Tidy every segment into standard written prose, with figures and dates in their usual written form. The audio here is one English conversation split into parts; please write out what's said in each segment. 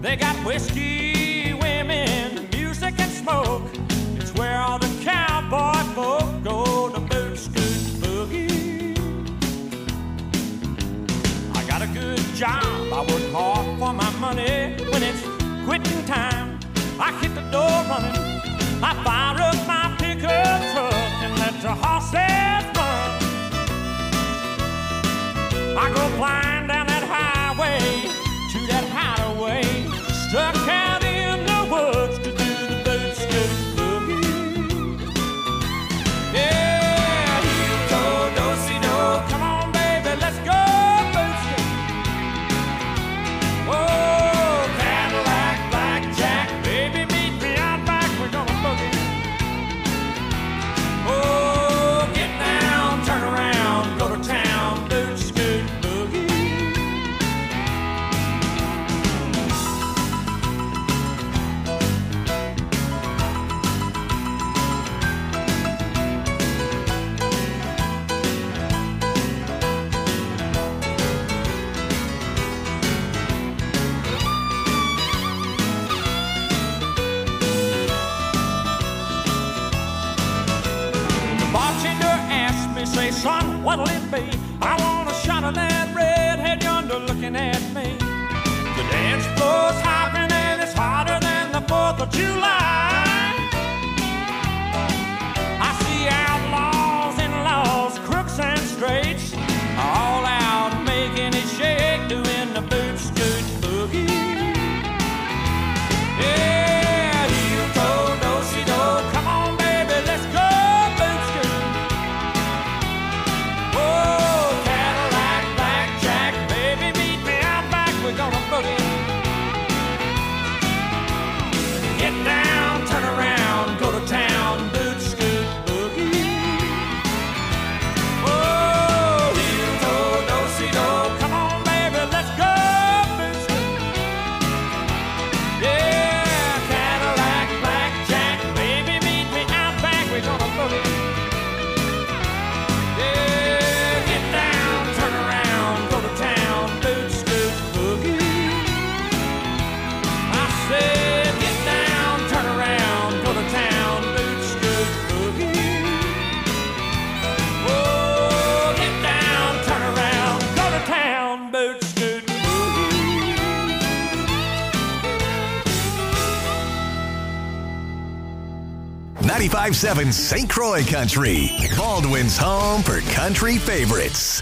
They got whiskey, women, music, and smoke. It's where all the cowboy folk go to boot, scoot, boogie. I got a good job, I work hard for my money. When it's quitting time, I hit the door running. I fire up my pickup truck and let the horses run. I go flying down that highway to that hideaway, stuck out in the woods to do the boot, scoot, boogie. Yeah, heel toe, do-si-do, come on baby, let's go boot scoot. Oh, Cadillac, blackjack, baby, meet me out back, we're gonna boogie. Oh, get down, turn around, go to town, boot scoot, boogie. The bartender asked me, say, son, what'll it be? I want a shot of that redhead yonder looking at me. The dance floor's hopping and it's hotter than the 4th of July. I see outlaws and laws, crooks and straights, all out making it shake, doing the boot, scoot, boogie. Yeah, heel toe, do-si-do, come on baby, let's go boot scoot. Oh, Cadillac, blackjack, baby, meet me out back, we're gonna boogie. Get down, turn around, go to town, boot, scoot, boogie. Oh, heel toe, do-si-do, come on baby, let's go boot scoot. Yeah, Cadillac, blackjack, baby, meet me out back, we're gonna boogie. Yeah, get down, turn around, go to town, boot, scoot, boogie. I said, get down, turn around, go to town, boot, scoot, boogie. Oh, get down, turn around, go to town, boot, scoot, boogie. 95.7 St. Croix Country, Baldwin's home for country favorites.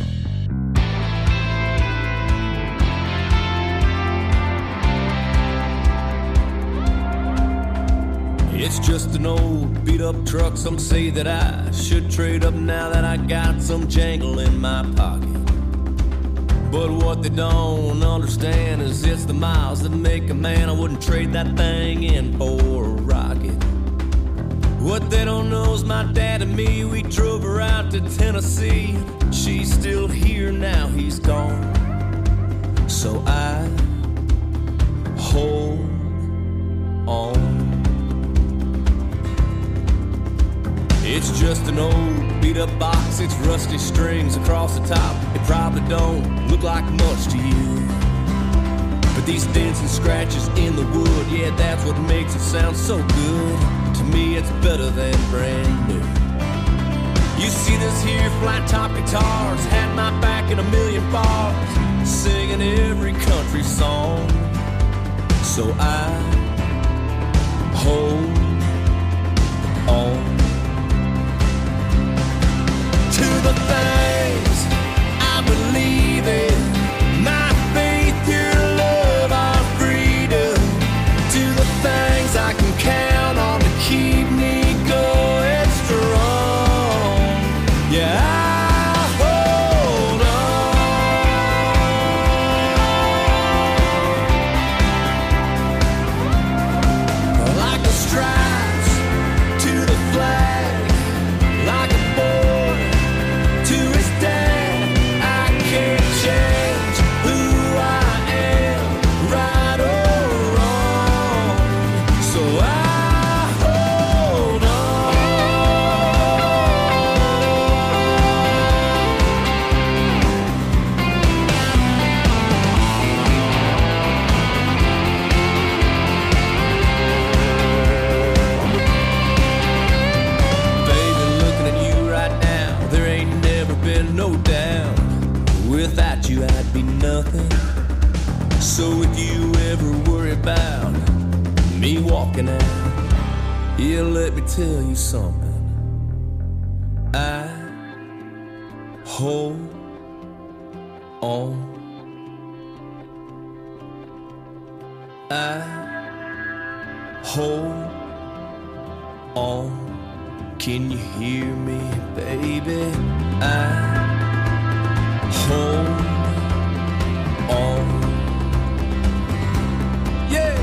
It's just an old beat-up truck. Some say that I should trade up now that I got some jangle in my pocket. But what they don't understand is it's the miles that make a man. I wouldn't trade that thing in for a rocket. What they don't know is my dad and me, we drove her out to Tennessee. She's still here now, he's gone. So I hold on. It's just an old beat-up box, it's rusty strings across the top. It probably don't look like much to you, but these dents and scratches in the wood, yeah, that's what makes it sound so good. To me, it's better than brand new. You see this here flat-top guitars, had my back in a million bars, singing every country song. So I hold on to the things I believe in, my faith, your love, our freedom, to the things I can count on to keep me going strong. Yeah, I hold on like the stripes to the flag, like a boy to his Without you I'd be nothing. So if you ever worry about me walking out, yeah, let me tell you something. I hold on. I hold on. Can you hear me, baby? I hold on. Yeah.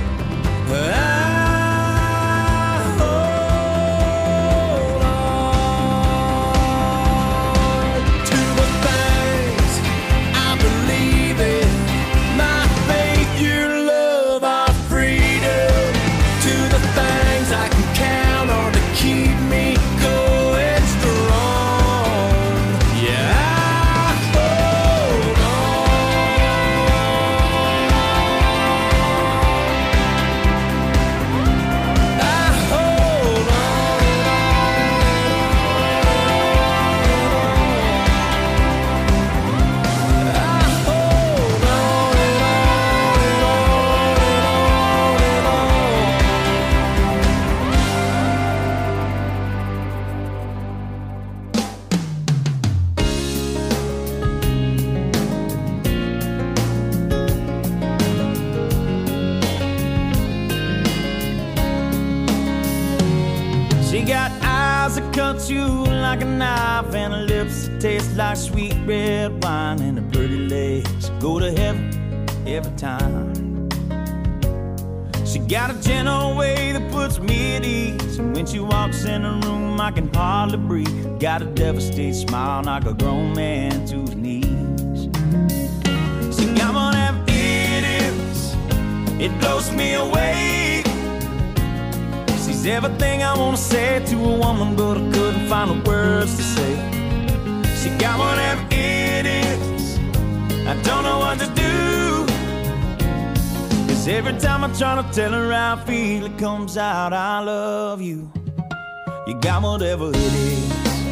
You like a knife and her lips that taste like sweet red wine, and her pretty legs go to heaven every time. She got a gentle way that puts me at ease, and when she walks in the room I can hardly breathe. Got a devastating smile, knock a grown man to his knees. She got one of them idiots, it blows me away. She's everything I wanna say to a woman, but I couldn't find the words to say. She got one of them idiots, I don't know what to do. 'Cause every time I try to tell her how I feel, it comes out, I love you. You got whatever it is.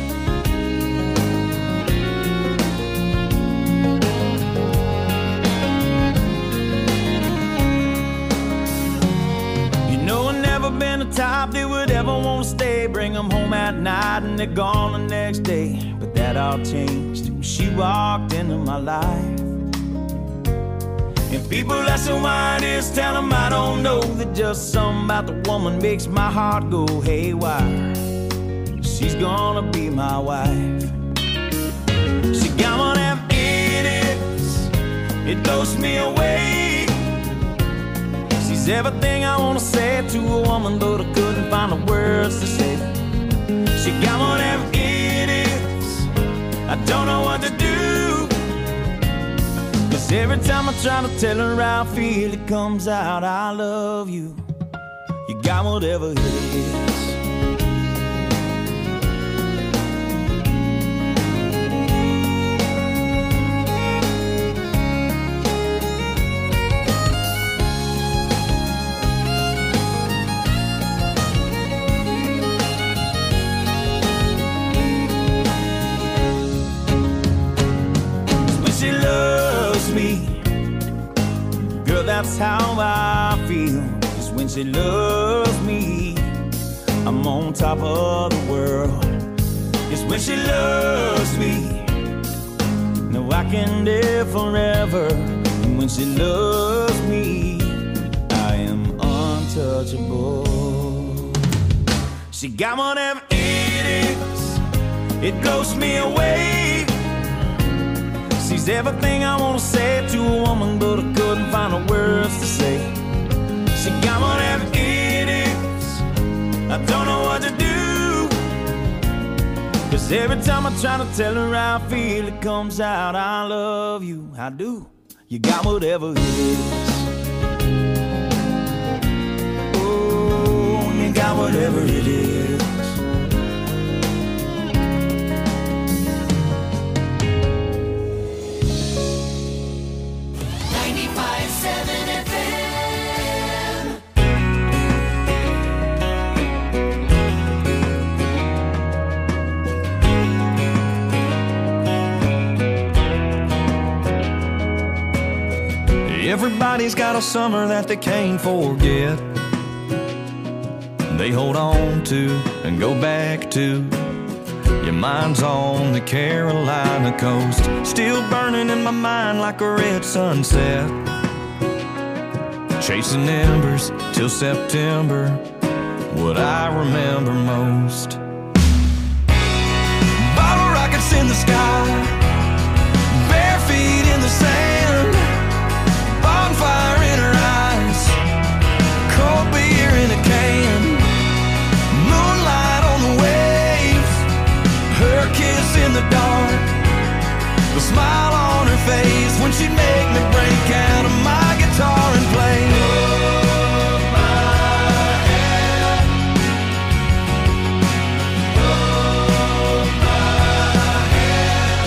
Been the type that would ever want to stay, bring them home at night and they're gone the next day. But that all changed when she walked into my life. And people ask her why it is, tell them I don't know, that just something about the woman makes my heart go haywire. She's gonna be my wife. She got one of them idiots, it blows me away. She's everything I wanna say to a woman, but I couldn't find the words to say. She got one of them idiots, I don't know what to do. 'Cause every time I try to tell her how I feel, it comes out, I love you. You got whatever it is. That's how I feel. 'Cause when she loves me, I'm on top of the world. 'Cause when she loves me, no, I can live forever. And when she loves me, I am untouchable. She got one of them idiots, it blows me away. She's everything I wanna say to a woman, but I couldn't find the words to say. She got one of them idiots, I don't know what to do. 'Cause every time I try to tell her how I feel, it comes out, I love you, I do. You got whatever it is. Oh, you got whatever it is. Everybody's got a summer that they can't forget. They hold on to and go back to. Your mind's on the Carolina coast, still burning in my mind like a red sunset. Chasing embers till September, what I remember most. Bottle rockets in the sky, bare feet in the sand, bonfire in her eyes, cold beer in a can, moonlight on the waves, her kiss in the dark, the smile on her face when she'd make me break out of my guitar and play. Hold my hand, hold my hand.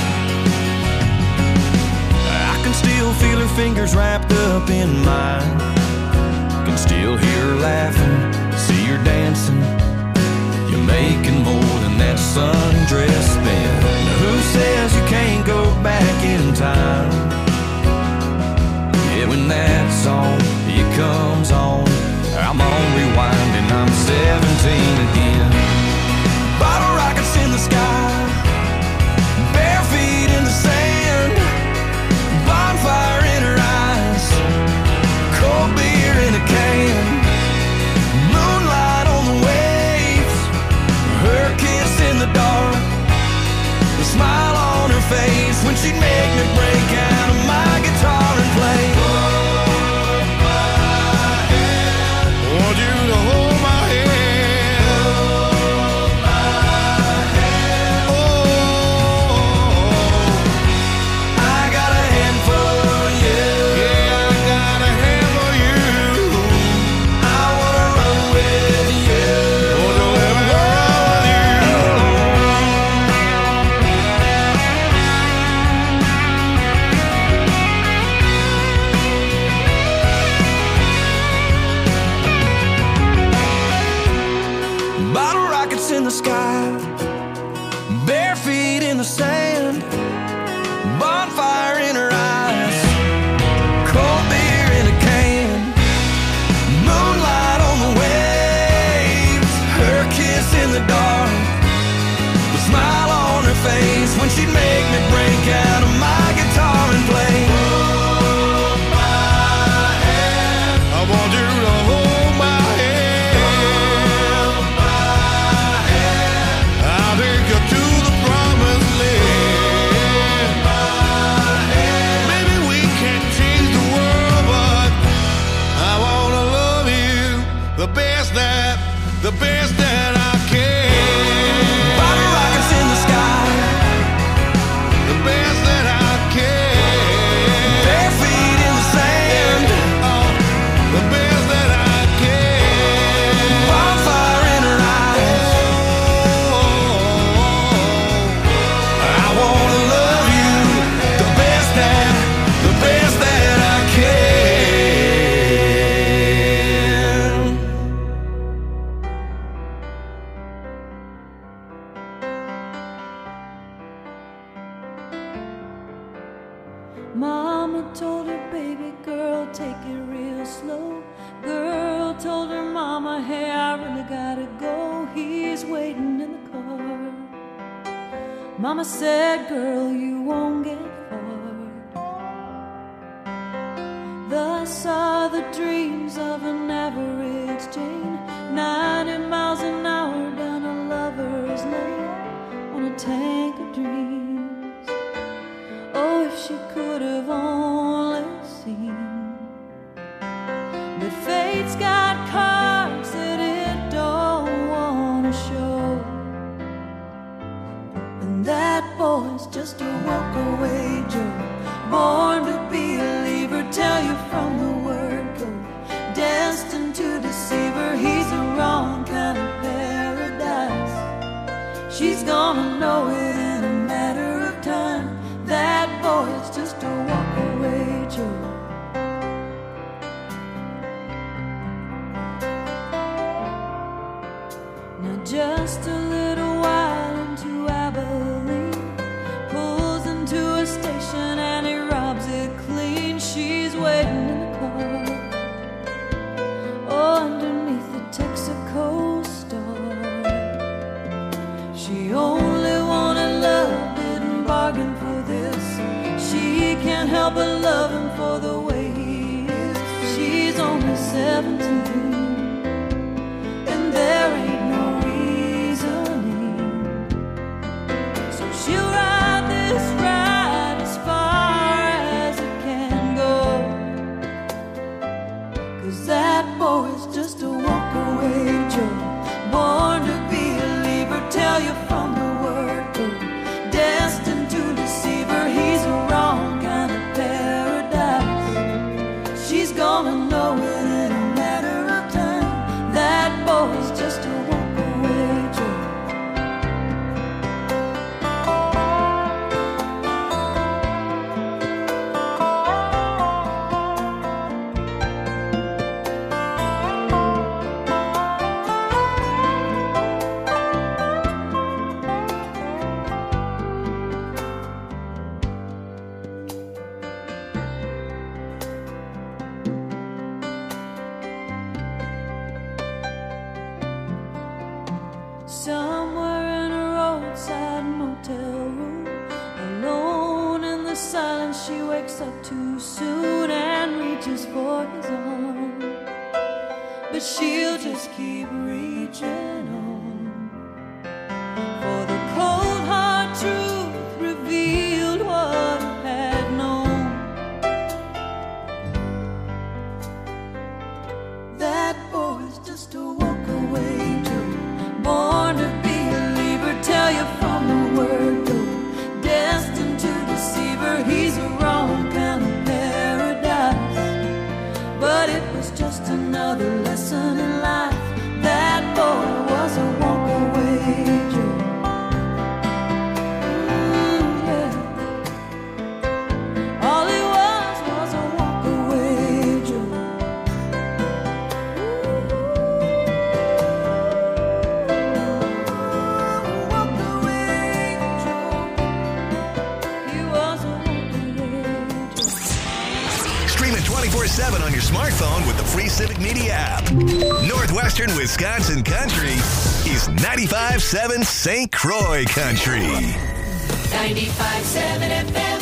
I can still feel her fingers wrapped up in mine, can still hear her laughing, see her dancing. You're making more than that sundress spin. Now who says you can't go back in time? Yeah, when that song, it comes on, I'm on rewind and I'm 17 again. Bottle rockets in the sky, bare feet in the sand, bonfire in her eyes, cold beer in a can, moonlight on the waves, her kiss in the dark, the smile on her face when she'd make me break out of my guitar and play. Hold my hand, want you to hold my hand, hold my hand. Oh, I got a hand for you. Yeah, I got a hand for you. I wanna run with you. Wanna let me run with you. Bottle rockets in the sky, bare feet in the sand, bonfire in her eyes, cold beer in a can, moonlight on the waves, her kiss in the dark, the smile on her face when she'd make me break out of my guitar and play. Hold my hand, I want you to hold my hand, hold my hand. I'll take you to the promised land. Hold my hand. Maybe we can't change the world, but I wanna love you the best that I can. Bottle rockets in the sky, the best that I can. Bare feet in the sand, oh, the best that I can. Bonfire in her eyes, oh, I wanna love you the best that I can. Mama told her, baby girl, take it real slow. Girl told her mama, hey, I really gotta go. He's waiting in the car. Mama said, girl, you won't get far. Thus are the dreams of an average Jane, 90 miles an hour down a lover's lane on a tank of dreams. Oh, if she could have only seen that fate's got cards that it don't wanna show, and that boy's just a walk-away Joe, born to be a leaver, tell you from the word go, destined to deceive her. He's the wrong kind of paradise. She's gonna know it can't help but love him for the way he is. She's only 17, and there ain't no reasoning. So she'll ride this ride as far as it can go, 'cause that boy's just a walk-away Joe, born to be a leaver, tell you from the word go, destined to deceive her. He's a wrong kind of paradise. She's gonna know it in a matter of time. That boy's just a walk-away Joe. Somewhere in a roadside motel room, alone in the silence, she wakes up too soon and reaches for his arm. But she'll just keep reaching on, for the cold hard truth revealed what he had known. That boy's just a walk-away Joe, born to be a leaver, tell you from the word go, destined to deceive her. He's a wrong kind of paradise, but it was just another lesson in life. That boy was a walk-away Joe. Yeah. All he was a walk-away Joe. Stream it 24/7 on your smartphone with the free Civic Media app. Northwestern Wisconsin Country is 95.7 St. Croix Country. 95.7 FM.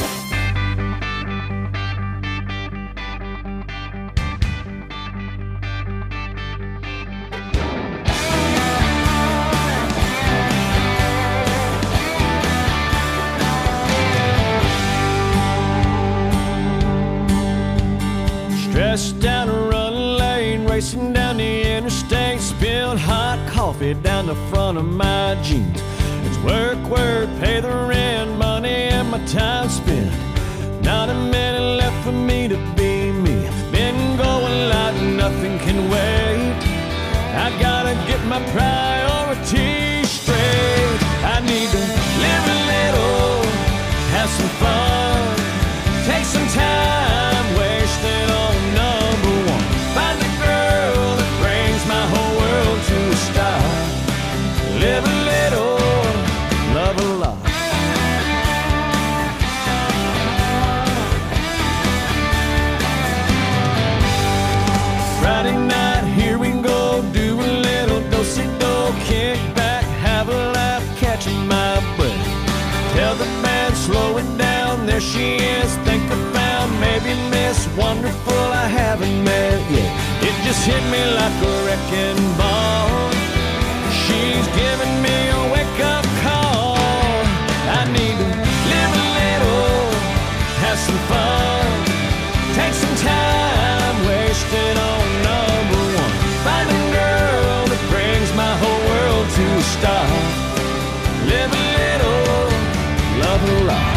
Stressed down a running lane, racing down the interstate, spilled hot coffee down the front of my jeans. It's work, pay the rent, money and my time spent. Not a minute left for me to be me. Been going like nothing can wait. I gotta get my priorities straight. I need to live a little, have some fun, take some time, wasted on number one. Find the girl that brings my whole world to a stop. Live a little, love a lot. Friday night, here we go, do a little do-si-do, kick back, have a laugh, catching my breath. Tell the band, slow it down, there she is, think I found maybe Miss Wonderful I haven't met yet. It just hit me like a wrecking ball. She's giving me a wake-up call. I need to live a little, have some fun, take some time, wasted on number one. Find a girl that brings my whole world to a stop. Live a little, love a lot.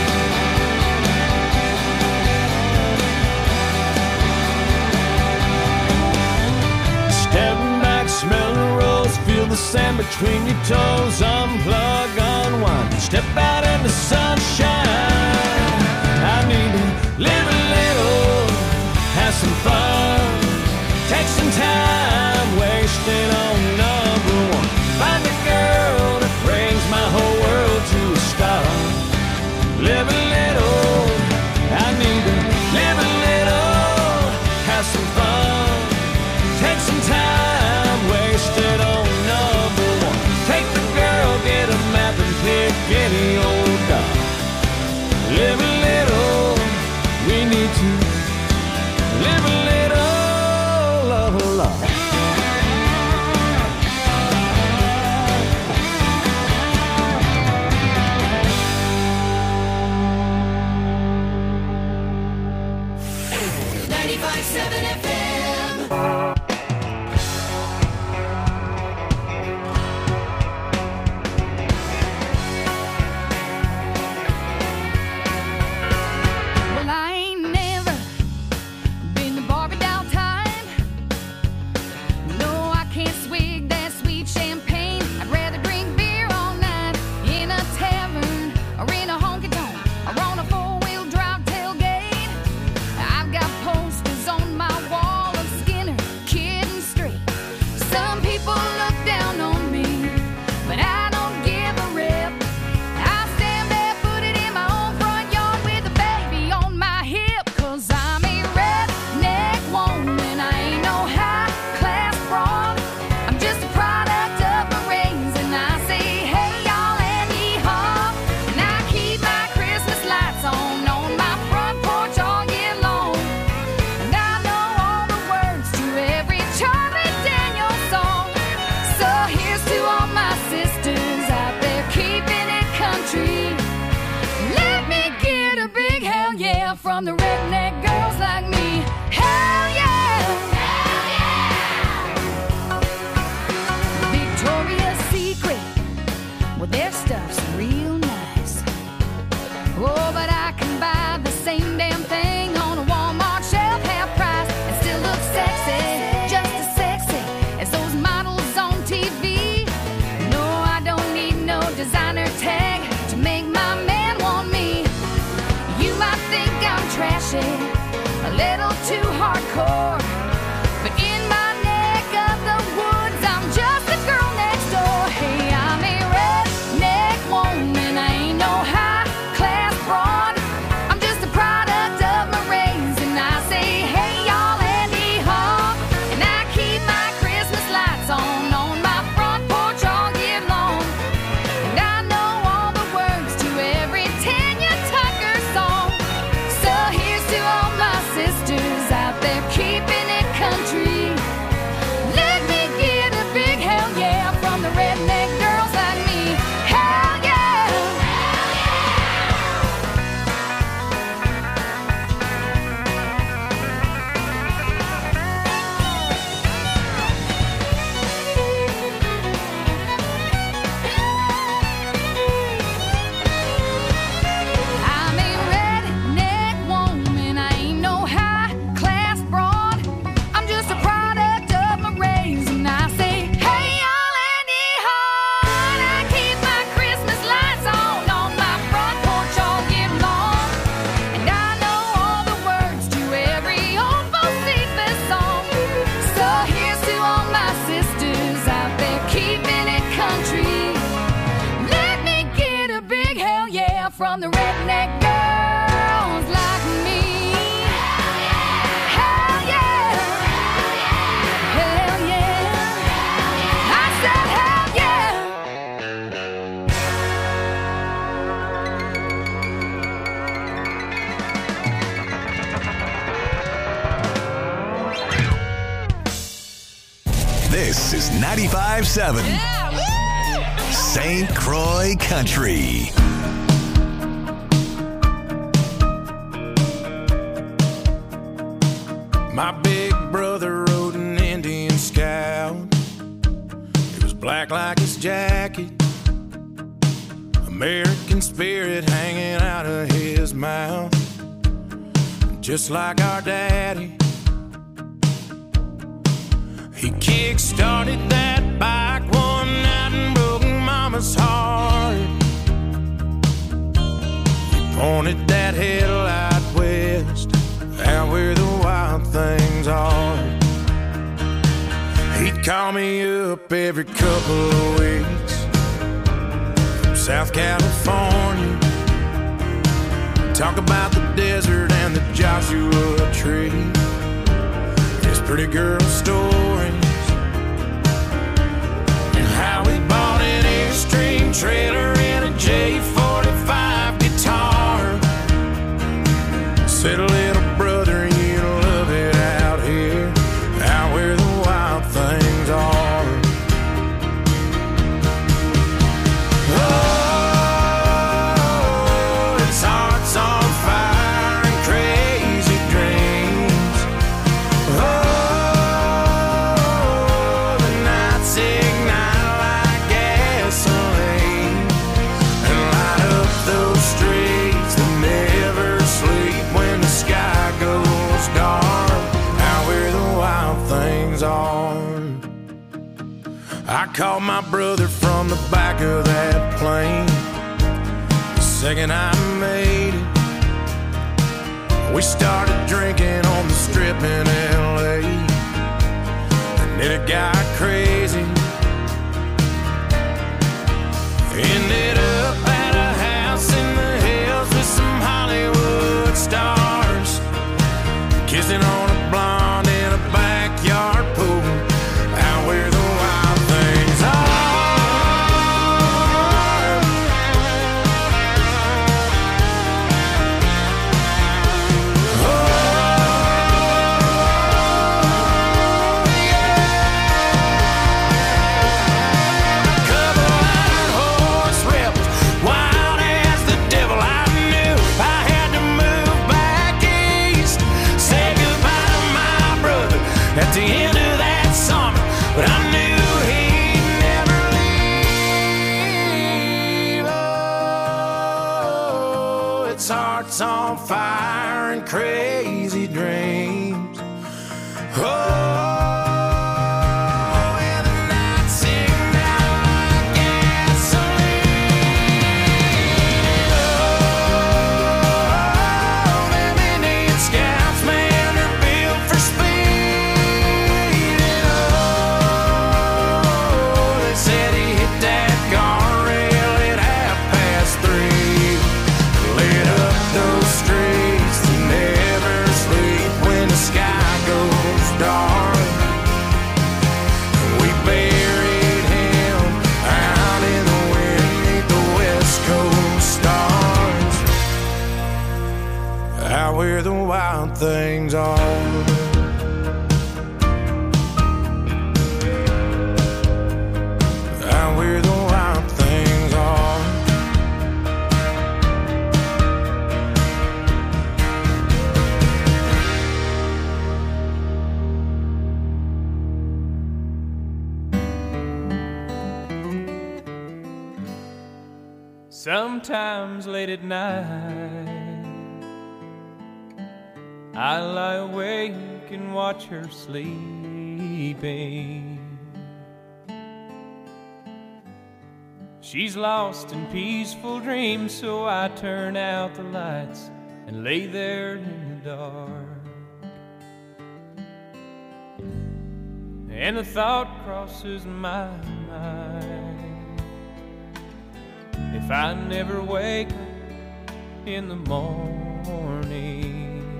Step back, smell the rose, feel the sand between your toes, unplug, unwind, step out in the sunshine. I need to live a little, have some fun, take some time, wasted on number one. Find a girl that brings my whole world to a stop. Live a little, I need to live a little, have some fun, take some time, wasted on number one. Take the girl, get a map and pick any old dog. 95.7 FM. Well, I ain't never been to Barbie doll time. No, I can't swig that sweet champagne. I'd rather drink beer all night in a tavern or in a honky-tonk or on a four-wheel drive tailgate. I've got posters on my wall of Skinner, Kid and Straight. Some people look down on me, but I don't give a rip. I stand barefooted in my own front yard with a baby on my hip. 'Cause I'm a redneck woman, I ain't no high-class broad. I'm just a product of my rains, and I say, hey, y'all, and yee-haw. And I keep my Christmas lights on my front porch all year long. And I know all the words to every Charlie Daniels song. So here's to all my sisters out there keeping it country. Let me get a big hell yeah from the redneck girls like me. Hell yeah! Hell yeah! Victoria's Secret, well, their stuff's real nice. Oh, but I can buy the same damn thing on a Walmart shelf, half price, and still look sexy, just as sexy as those models on TV. No, I don't need no designer tag to make my man want me. You might think I'm trashy, a little too hardcore, but in my neck of the woods, I'm just a girl next door. Hey, I'm a redneck woman, I ain't no high-class broad. I'm just a product of my rains, and I say, hey, y'all, and yee-haw. And I keep my Christmas lights on my front porch all year long. And I know all the words to every Tanya Tucker song. So here's to all my sisters out there keeping it country. Let me get a big hell yeah from the redneck girls like me. Hell yeah! I'm a redneck woman, I ain't no high-class broad. I'm just a product of my rains, and I say, hey, y'all, and yee-haw. And I keep my Christmas lights on my front porch all year long. And I know all the words to every old Bo Cephas song. So here's to all my sisters out there keeping it country. Let me get a big hell yeah from the redneck girls like me. Hell yeah! Hell yeah! I said hell yeah! This is 95.7 St. Croix Country. My big brother rode an Indian Scout. It was black like his jacket, American spirit hanging out of his mouth. Just like our daddy, he kick-started that bike one night and broke Mama's heart. He pointed that headlight west, out where the wild things are. He'd call me up every couple of weeks from South California, talk about the desert and the Joshua Tree, his pretty girl stories, and how he bought an Airstream trailer and a J45 guitar. Said, little brother, you'll love it out here, out where the wild things are. Oh, his heart's on fire and crazy dreams. I called my brother from the back of that plane. The second I made it, we started drinking on the strip in LA. And then it got crazy. Ended up at a house in the hills with some Hollywood stars, kissing on a blonde in a backyard pool, out where the wild things are. At the end of that summer, but I knew he'd never leave. Oh, its heart's on fire and crazy dreams. Oh. Where the wild things are. Out where the wild things are. Sometimes late at night I lie awake and watch her sleeping. She's lost in peaceful dreams, so I turn out the lights and lay there in the dark. And the thought crosses my mind, if I never wake up in the morning,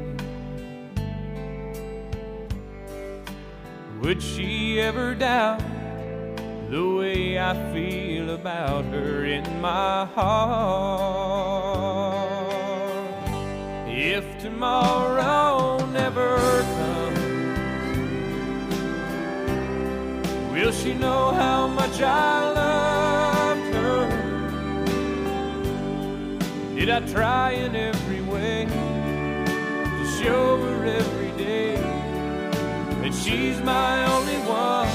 would she ever doubt the way I feel about her in my heart? If tomorrow never comes, will she know how much I loved her? Did I try in every way to show her every day that she's my only one?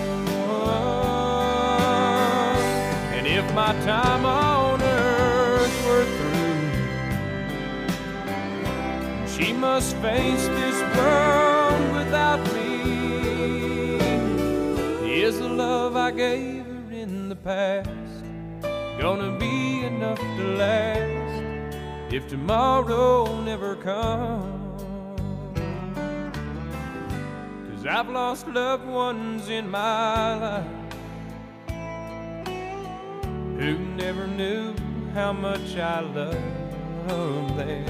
And if my time on earth were through, she must face this world without me. Is the love I gave her in the past gonna be enough to last if tomorrow never comes? I've lost loved ones in my life who never knew how much I loved them.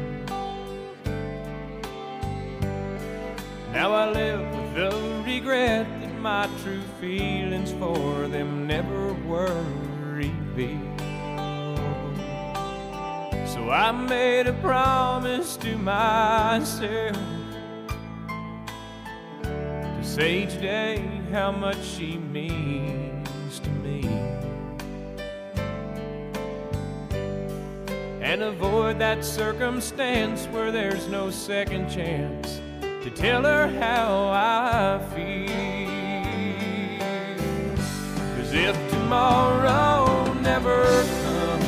Now I live with the regret that my true feelings for them never were revealed. So I made a promise to myself to say each day how much she means to me, and avoid that circumstance where there's no second chance to tell her how I feel. 'Cause if tomorrow never comes,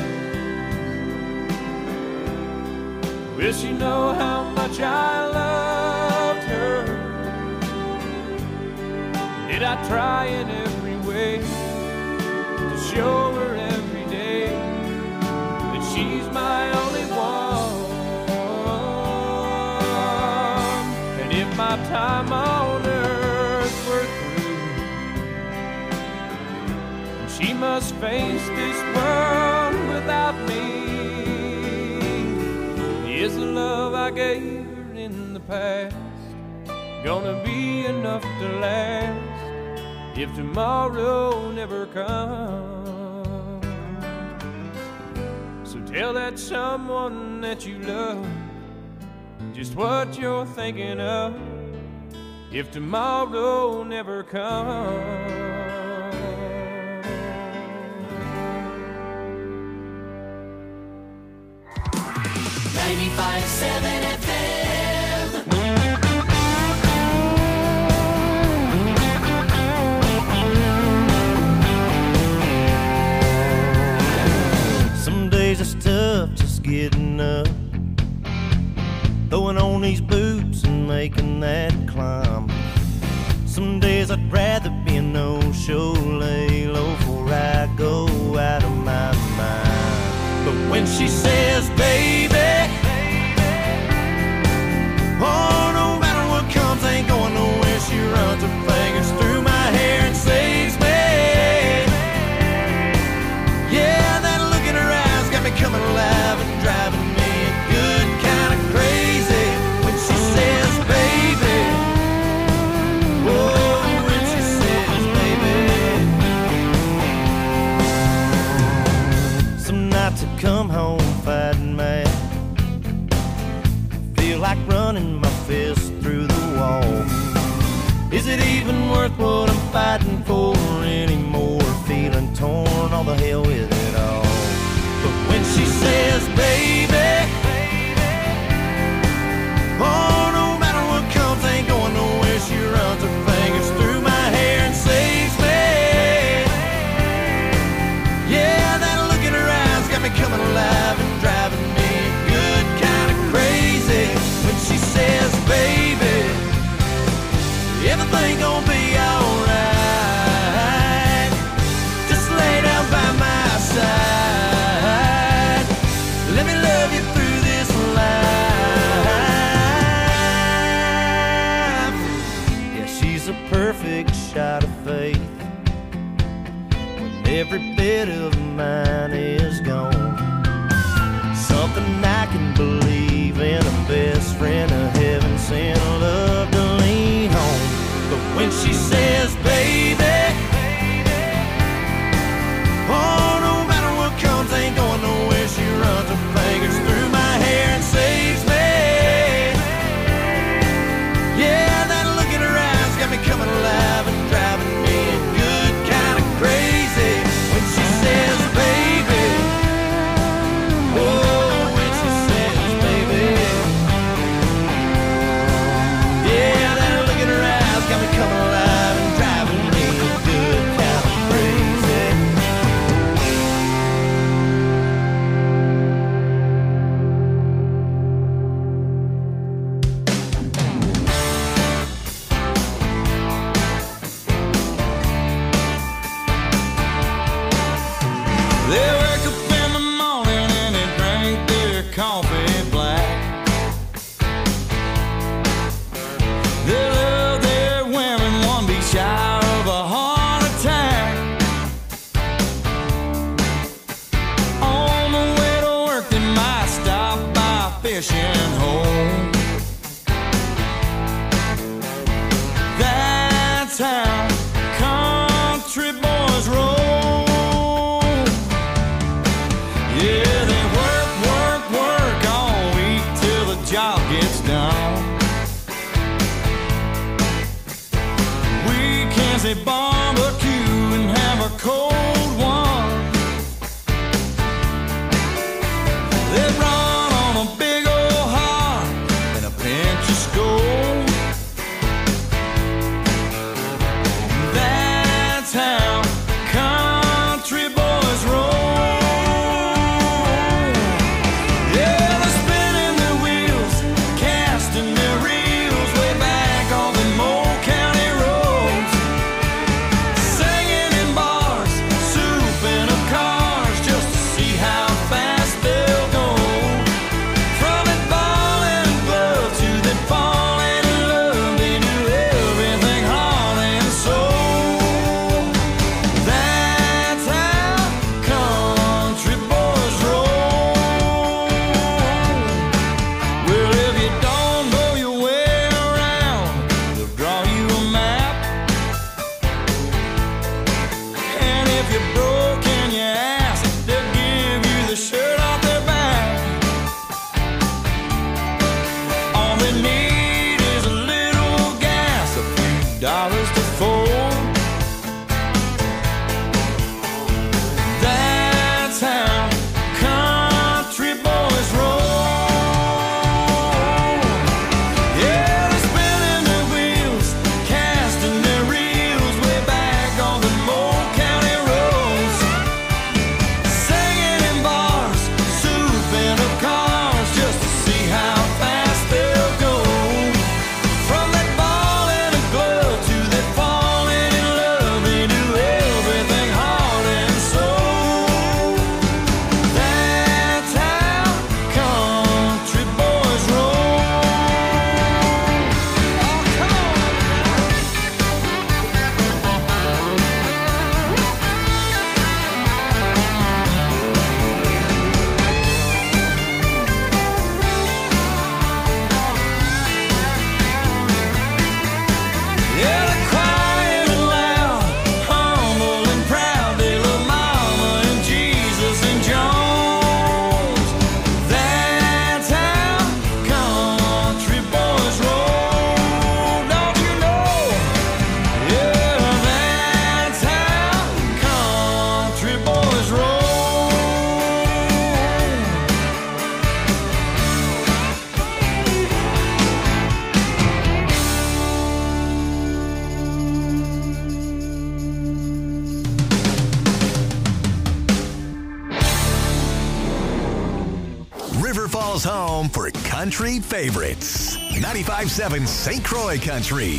will she know how much I loved her? Did I try in every way show her every day that she's my only one. And if my time on earth were through, she must face this world without me. Is the love I gave her in the past gonna be enough to last if tomorrow never comes? So tell that someone that you love just what you're thinking of if tomorrow never comes. 95.7 FM. Some days it's tough just getting up, throwing on these boots and making that climb. Some days I'd rather be a no-show, lay low before I go out of my mind. But when she says, baby, oh, no matter what comes, ain't going nowhere. She runs her fingers through my hair and saves me. Yeah, that look in her eyes got me coming alive and driving me good kind of crazy. When she says, baby, oh, when she says, baby. Some nights I come home fighting mad, feel like running my fist through the wall. Is it even worth what I'm fighting for anymore? Feeling torn, all the hell with it all. But when she says, baby, oh, no matter what comes, ain't going nowhere. She runs her fingers through my hair and saves me. Yeah, that look in her eyes got me coming alive and driving me good kind of crazy. When she says, baby, everything gonna be alright. Just lay down by my side. Let me love you through this life. Yeah, she's a perfect shot of faith when every bit of mine is gone. Something I can believe in, a best friend, a heaven sent love to lean on. But when she says, baby, oh, no matter what comes, ain't going nowhere. She runs her fingers through my hair and saves me. Yeah, that look in her eyes got me coming alive and driving me good kind of crazy. When she says, baby, oh, when she says, baby, yeah, that look in her eyes got me coming alive and driving me good kind of crazy. They wake up in the morning and they drink their coffee black. They love their women, one be shy of a heart attack. On the way to work they might stop by a fishing hole. That's how country boys roll. Yeah, they work, work, work all week till the job gets done. Weekends they barbecue and have a cold one. They run on a big old heart and a pinch of Skol. That's how country boys roll. Yeah, they're spinning their wheels, casting their reels way back on the Moe County roads, singing in bars, dollars to fold. That's how country boys roll. Yeah, they're spinning their wheels, casting their reels way back on the Mold County roads, singing in bars, souping up cars just to see how fast they'll go. From that ball and a glove to that falling in love, they do everything heart and soul. That's how country boys roll. Oh, come on Yeah, they're quiet and loud, humble and proud. They love Mama and Jesus and Jones. That's how country boys roll. Don't you know? Yeah, that's how country boys roll. River Falls home for country favorites. 95.7 St. Croix Country.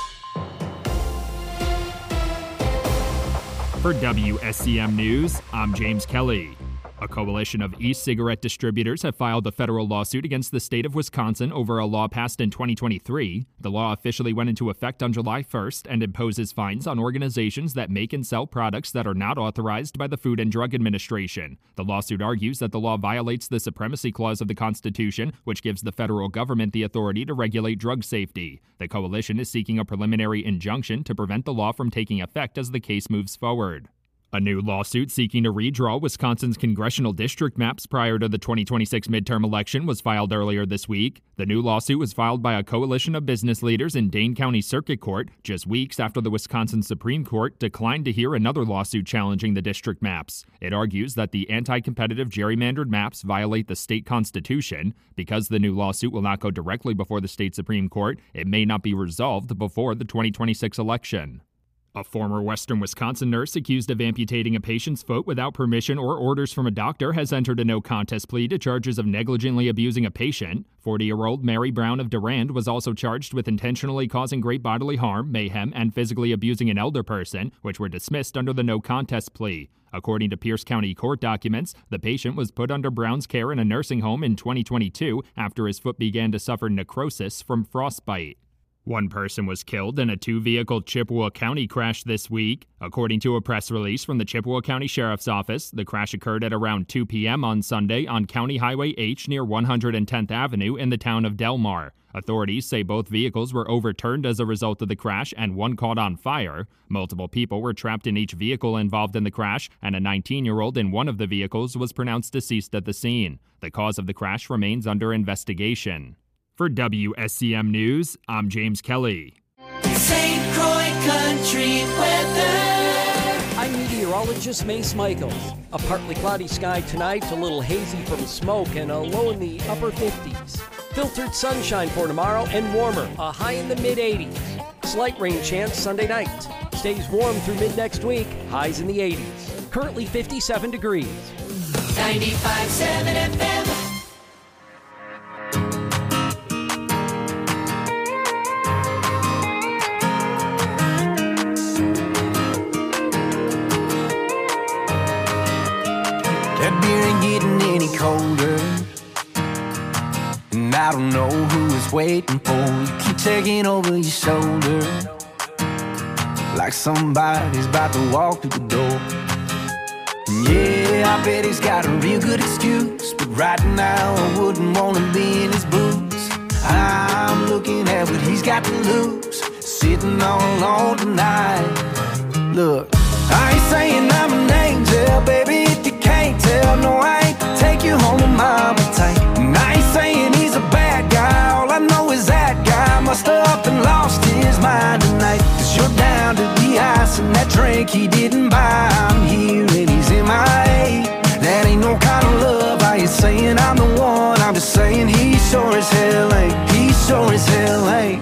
For WSCM News, I'm James Kelly. A coalition of e-cigarette distributors have filed a federal lawsuit against the state of Wisconsin over a law passed in 2023. The law officially went into effect on July 1st and imposes fines on organizations that make and sell products that are not authorized by the Food and Drug Administration. The lawsuit argues that the law violates the Supremacy Clause of the Constitution, which gives the federal government the authority to regulate drug safety. The coalition is seeking a preliminary injunction to prevent the law from taking effect as the case moves forward. A new lawsuit seeking to redraw Wisconsin's congressional district maps prior to the 2026 midterm election was filed earlier this week. The new lawsuit was filed by a coalition of business leaders in Dane County Circuit Court just weeks after the Wisconsin Supreme Court declined to hear another lawsuit challenging the district maps. It argues that the anti-competitive gerrymandered maps violate the state constitution. Because the new lawsuit will not go directly before the state Supreme Court, it may not be resolved before the 2026 election. A former Western Wisconsin nurse accused of amputating a patient's foot without permission or orders from a doctor has entered a no-contest plea to charges of negligently abusing a patient. 40-year-old Mary Brown of Durand was also charged with intentionally causing great bodily harm, mayhem, and physically abusing an elder person, which were dismissed under the no-contest plea. According to Pierce County court documents, the patient was put under Brown's care in a nursing home in 2022 after his foot began to suffer necrosis from frostbite. One person was killed in a two-vehicle Chippewa County crash this week. According to a press release from the Chippewa County Sheriff's Office, the crash occurred at around 2 p.m. on Sunday on County Highway H near 110th Avenue in the town of Delmar. Authorities say both vehicles were overturned as a result of the crash and one caught on fire. Multiple people were trapped in each vehicle involved in the crash, and a 19-year-old in one of the vehicles was pronounced deceased at the scene. The cause of the crash remains under investigation. For WSCM News, I'm James Kelly. St. Croix Country weather. I'm meteorologist Mace Michaels. A partly cloudy sky tonight, a little hazy from smoke, and a low in the upper 50s. Filtered sunshine for tomorrow and warmer, a high in the mid-80s. Slight rain chance Sunday night. Stays warm through mid-next week, highs in the 80s. Currently 57 degrees. 95.7 FM. That beer ain't getting any colder, and I don't know who it's waiting for. You keep taking over your shoulder, like somebody's about to walk through the door. And yeah, I bet he's got a real good excuse, but right now I wouldn't want to be in his boots. I'm looking at what he's got to lose, sitting all alone tonight. Look, I ain't saying I'm an angel, baby, if you can't tell. No, I ain't to take you home to mama tight. And I ain't saying he's a bad guy, all I know is that guy must have up and lost his mind tonight. ice and that drink he didn't buy. I'm here and he's MIA. That ain't no kind of love. I ain't saying I'm the one, I'm just saying he sure as hell ain't. He sure as hell ain't.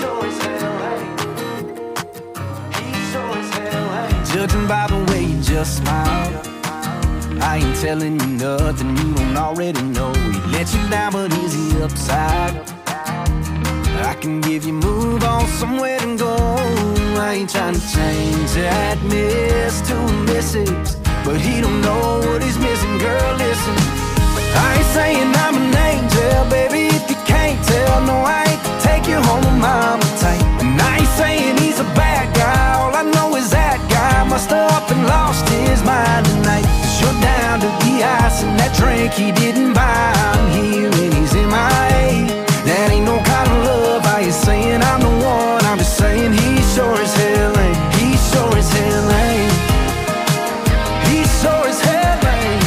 Judging by the way you just smile, I ain't telling you nothing you don't already know. He let you down, but is he upside? I can give you move on somewhere to go. I ain't trying to change that miss to a misses, but he don't know what he's missing. Girl, listen, I ain't saying I'm an angel, baby, if you can't tell. No, I ain't take you home with mama tight. And I ain't saying he's a bad guy, all I know is that guy must have up and lost his mind tonight. 'Cause you're down to the ice and that drink he didn't buy. I'm here and he's MIA. That ain't no kind of love. I ain't saying I'm the one, I'm just saying he sure as hell ain't. He sure as hell ain't. He sure as hell ain't.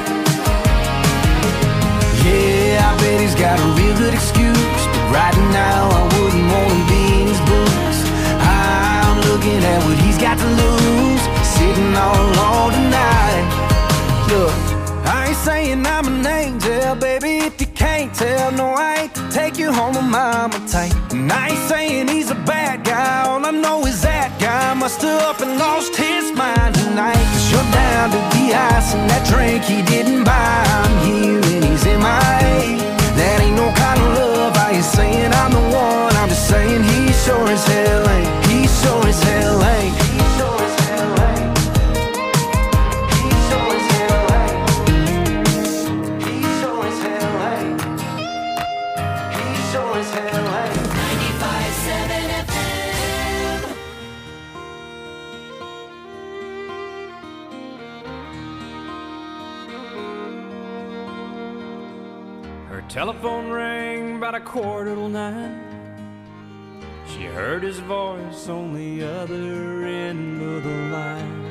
Yeah, I bet he's got a real good excuse, but right now I wouldn't want to be in his boots. I'm looking at what he's got to lose, sitting all alone tonight. Look, I ain't saying I'm an angel, baby, if you can't tell. No, I ain't take you home with mama tight. And I ain't saying he's a bad guy, all I know is that guy must have up and lost his mind tonight. 'Cause you're down to the ice and that drink he didn't buy. I'm here and he's MIA. That ain't no kind of love. I ain't saying I'm the one, I'm just saying he sure as hell ain't. He sure as hell ain't. He sure as hell ain't. He sure as hell ain't. He sure as hell ain't. He sure as hell ain't. 95.7 FM. Her telephone rang about 9:15. She heard his voice on the other end of the line.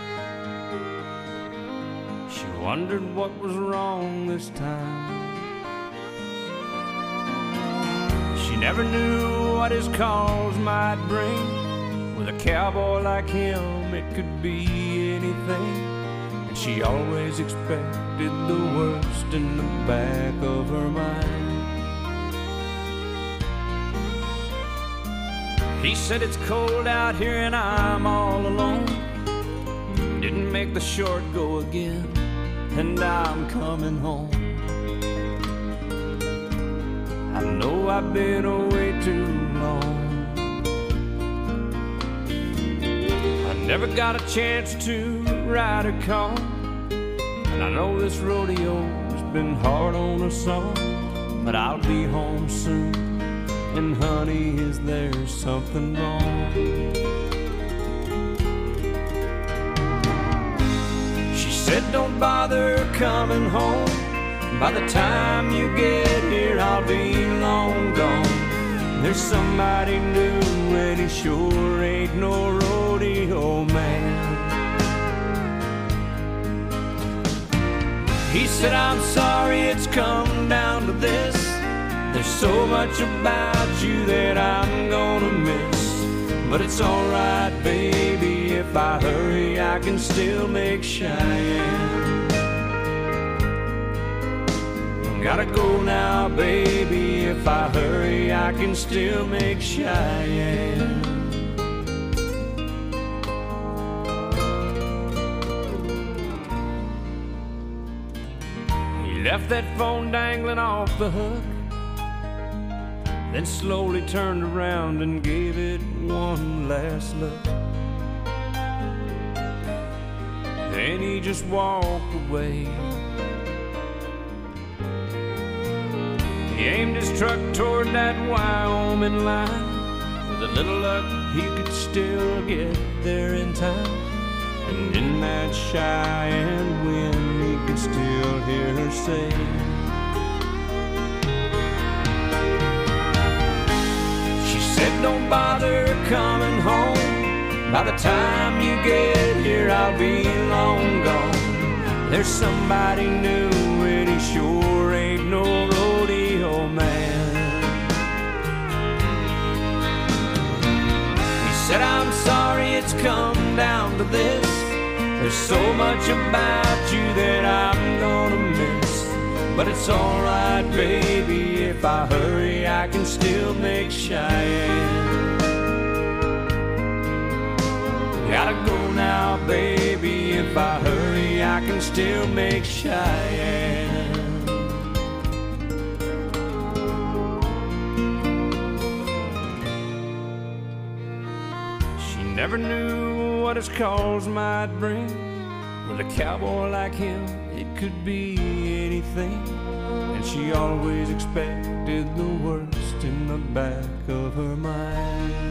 She wondered what was wrong this time. She never knew what his calls might bring. With a cowboy like him, it could be anything. And she always expected the worst in the back of her mind. He said it's cold out here and I'm all alone. Didn't make the short go again, and I'm coming home. I know I've been away too long. I never got a chance to write a call, and I know this rodeo's been hard on us all. But I'll be home soon, and honey, is there something wrong? She said don't bother coming home. By the time you get here, I'll be long gone. There's somebody new, and he sure ain't no rodeo man. He said, I'm sorry it's come down to this. There's so much about you that I'm gonna miss. But it's alright, baby, if I hurry, I can still make Cheyenne. Gotta go now, baby, if I hurry, I can still make Cheyenne. He left that phone dangling off the hook, then slowly turned around and gave it one last look. Then he just walked away. He aimed his truck toward that Wyoming line. With a little luck, he could still get there in time. And in that Cheyenne wind, he could still hear her say, she said, don't bother coming home. By the time you get here, I'll be long gone. There's somebody new, and he sure ain't no rodeo man. He said, I'm sorry it's come down to this. There's so much about you that I'm gonna miss. But it's alright, baby, if I hurry, I can still make Cheyenne. Gotta go now, baby, if I hurry, I can still make Cheyenne. She never knew what his calls might bring. With a cowboy like him, it could be anything. And she always expected the worst in the back of her mind.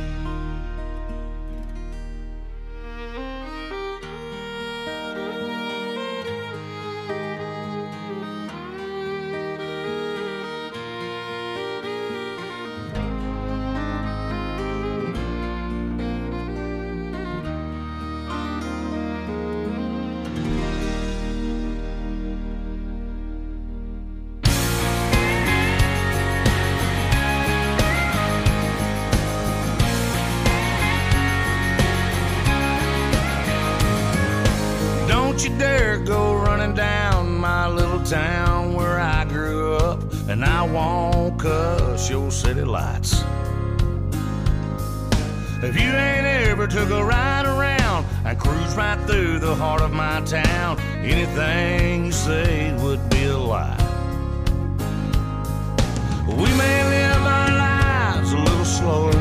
Don't you dare go running down my little town where I grew up, and I won't cuss your city lights. If you ain't ever took a ride around and cruised right through the heart of my town, anything you say would be a lie. We may live our lives a little slower,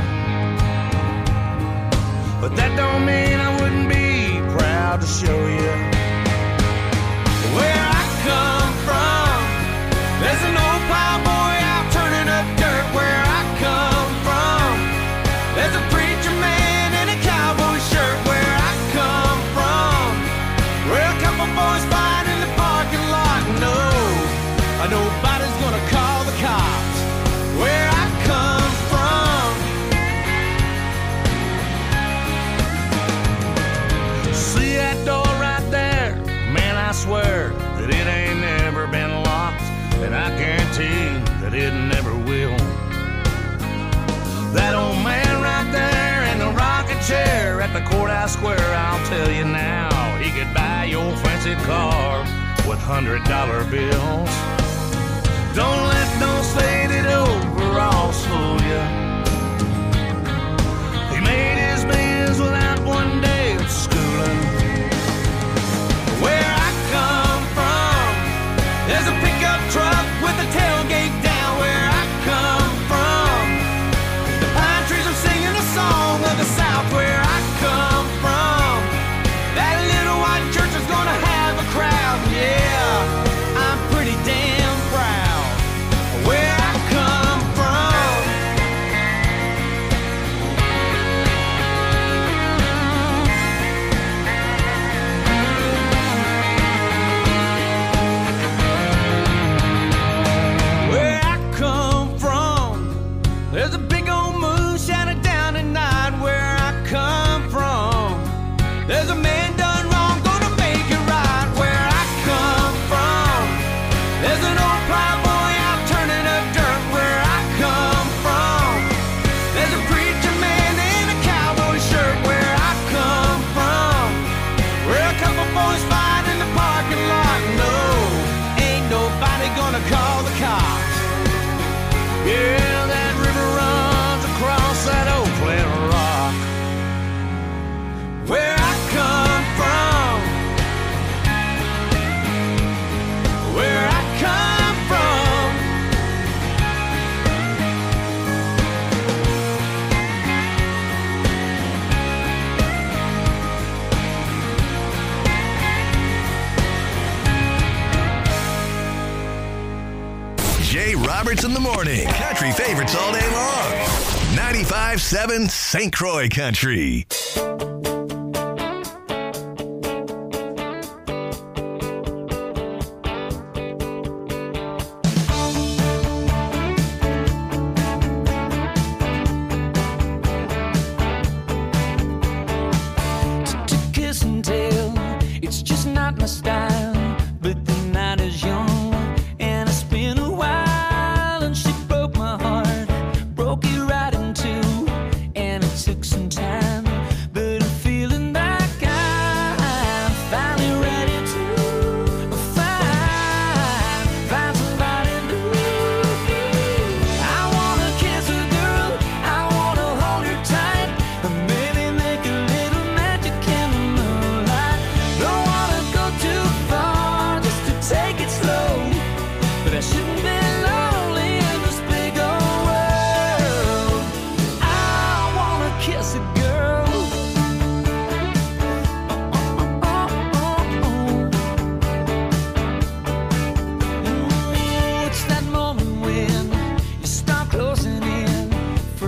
but that don't mean I wouldn't be proud to show you where I come from. There's an old plowboy out turning up dirt where I come from. There's a preacher man in a cowboy shirt where I come from. Where a couple boys fight in the parking lot. No, nobody's gonna call the cops where I come from. See that door right there? Man, I swear that it ain't never been locked, and I guarantee that it never will. That old man right there in the rocking chair at the courthouse square, I'll tell you now, he could buy your fancy car with $100 bills. Don't let those faded overalls fool you. He made his bills without one day of schooling. Where I come from, there's a pickup truck with a tailgate down where I come from. The pine trees are singing a song of the South where I come from. That little white church is gonna have a crowd, yeah, I'm pretty damn proud where I come from. Where I come from, there's a big old moon shining down at night where I come from. There's a man done wrong, gonna make it right where I come from. There's an old plowboy out turning up dirt where I come from. There's a preacher man in a cowboy shirt where I come from. Where a couple boys fight in the parking lot. No, ain't nobody gonna call the cops. Yeah, that river runs across that old flat rock. Where I come from, where I come from. Jay Roberts in the morning. Country favorites all day long. 95.7 St. Croix Country. To kiss and tell, it's just not my style. But the night is young, and it's been a while, and she broke my heart, broke it right in two, and it took some time, but it feels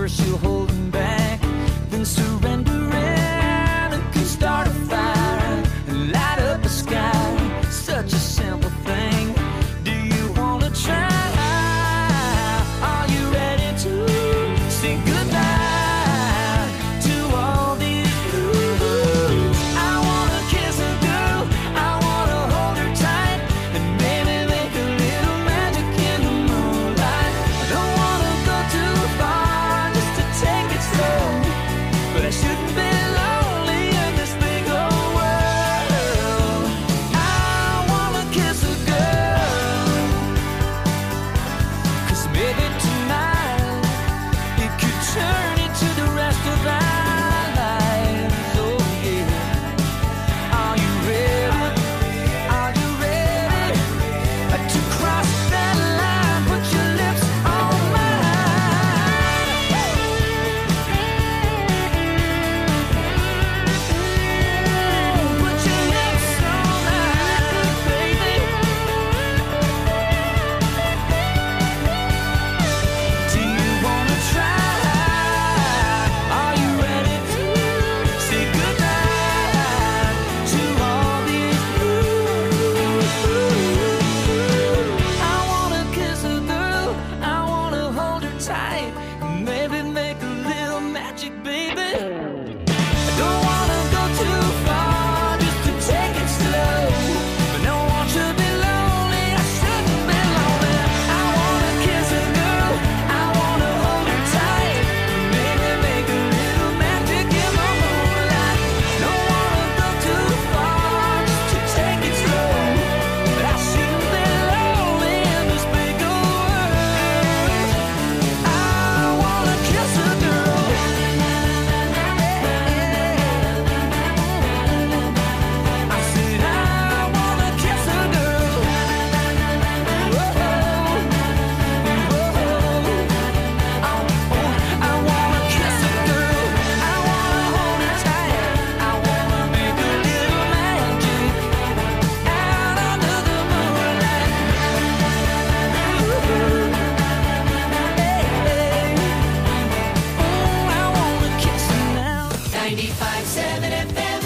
first you'll hold him back, then surrender and can start a fire and light up the sky. Such a simple thing. Do you want to try? Are you ready to say goodbye to all these blues? I want to kiss a girl, I want to hold her tight, and maybe make a little magic in the moonlight. I don't want to go too far just to take it slow, but I shouldn't be lonely in this big old world. I want to kiss a girl, 'cause maybe tonight it could turn into the rest of our lives. Oh yeah. Are you ready? Are you ready to cross that line? Put your lips on mine. Put your lips on mine, baby. Do you wanna try? Are you ready to say goodbye to all these blues? I wanna kiss a girl, I wanna hold her tight, maybe make a little magic, baby. I don't wanna go too far just to take it slow, but no one should be lonely, I shouldn't be lonely. I wanna kiss a girl, I wanna hold her tight, maybe make a little magic in the moonlight. Don't wanna go too far just to take it slow, but I shouldn't be lonely in this big old world. I wanna kiss a girl. I said I wanna kiss a girl. I wanna kiss a girl. I wanna hold her tight. I wanna make a little magic out under the moonlight. I wanna kiss her now. 95.7 FM.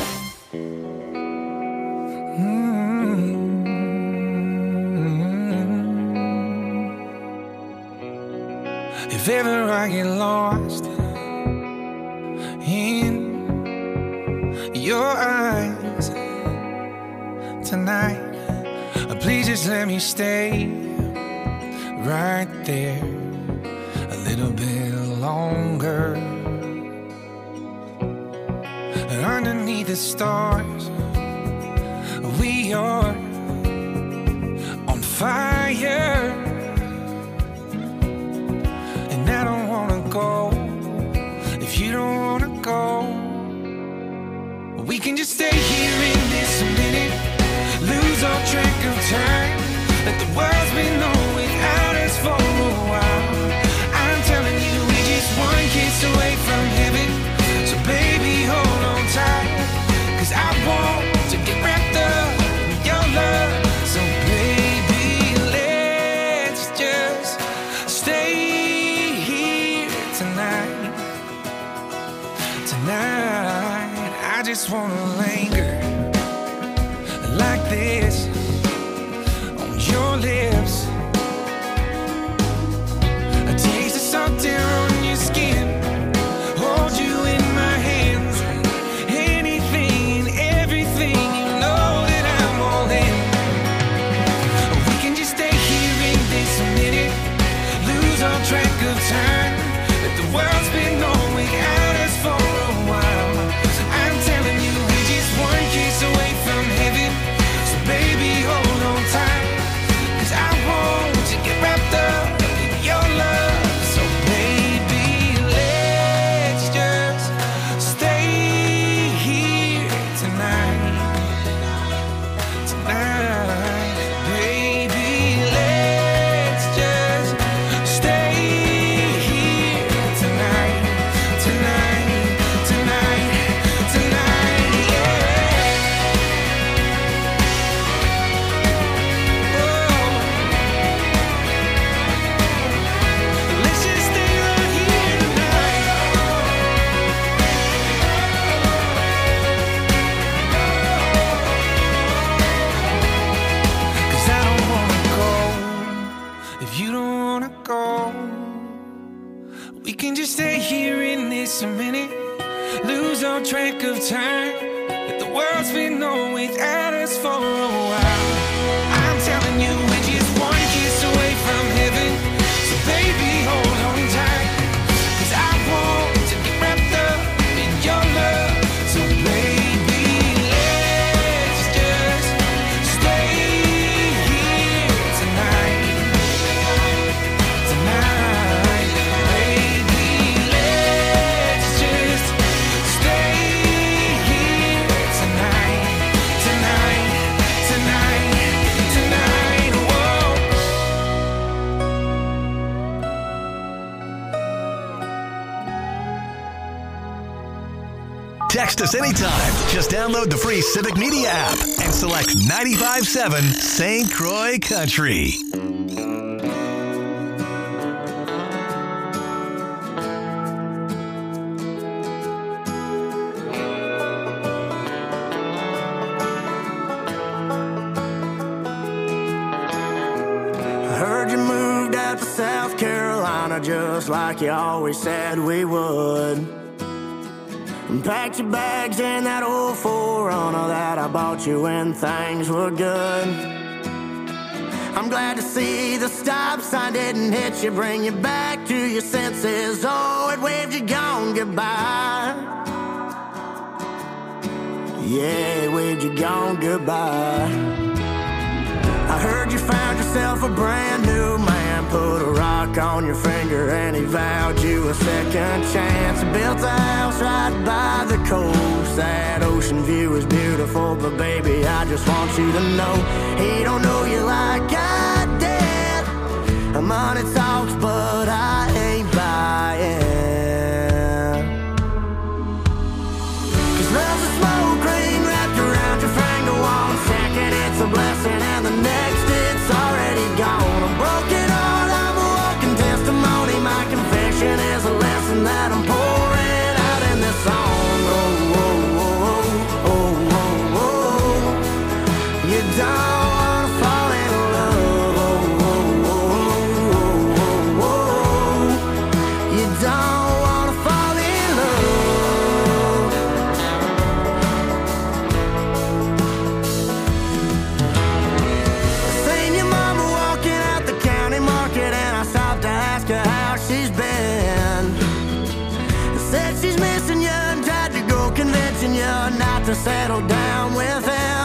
If ever I get lost in your eyes tonight, please just let me stay right there a little bit longer. Underneath the stars, we are on fire. And I don't wanna go if you don't wanna go. We can just stay here in this minute, lose all track of time. Let the world's been on without us for a while. I'm telling you, we're just one kiss away from heaven. So baby, hold on tight, 'cause I want to get wrapped up in your love. So baby, let's just stay here tonight. Tonight, I just wanna linger like this on your lips. A taste of salt there on your skin, hold you in my hands. Anything and everything, you know that I'm all in. We can just stay here in this minute, lose all track of time. Let the world's been on without us for a while. I'm telling you, we're just one kiss away from heaven. So baby, hold on tight, 'cause I here in this minute, lose all track of time. But the world's been on without us for a while. I'm telling you, we're just one kiss away from heaven. So baby, hold on tight, 'cause I want to get wrapped up in your love. So baby, let's just stay here tonight. Tonight, baby, let's just stay here tonight. Tonight, tonight, tonight, whoa. Text us anytime. Just download the free Civic Media app and select 95.7 St. Croix Country. I heard you moved out to South Carolina just like you always said we would. And packed your bags in that old 4Runner that I bought you when things were good. I'm glad to see the stop sign didn't hit you, bring you back to your senses. Oh, it waved you gone goodbye. Yeah, it waved you gone goodbye. I heard you found yourself a brand new man, put a rock on your finger and he vowed you a second chance. Built a house right by the coast. That ocean view is beautiful, but baby, I just want you to know he don't know you like I did. Money talks, but I ain't buying. 'Cause love's a smoke ring wrapped around your finger. One second it's a blessing and the next it's already gone. A broken heart, I'm a walking testimony. My confession is a lesson that I'm pouring out in this song. Oh, oh, oh, oh, oh, oh, oh. You don't wanna fall in love. Oh, oh, oh, oh, oh, oh. You don't wanna fall in love. Seen your mama walking out the county market and I stopped to ask her how she's been. Said she's missing you and tried to go convincing you not to settle down with him.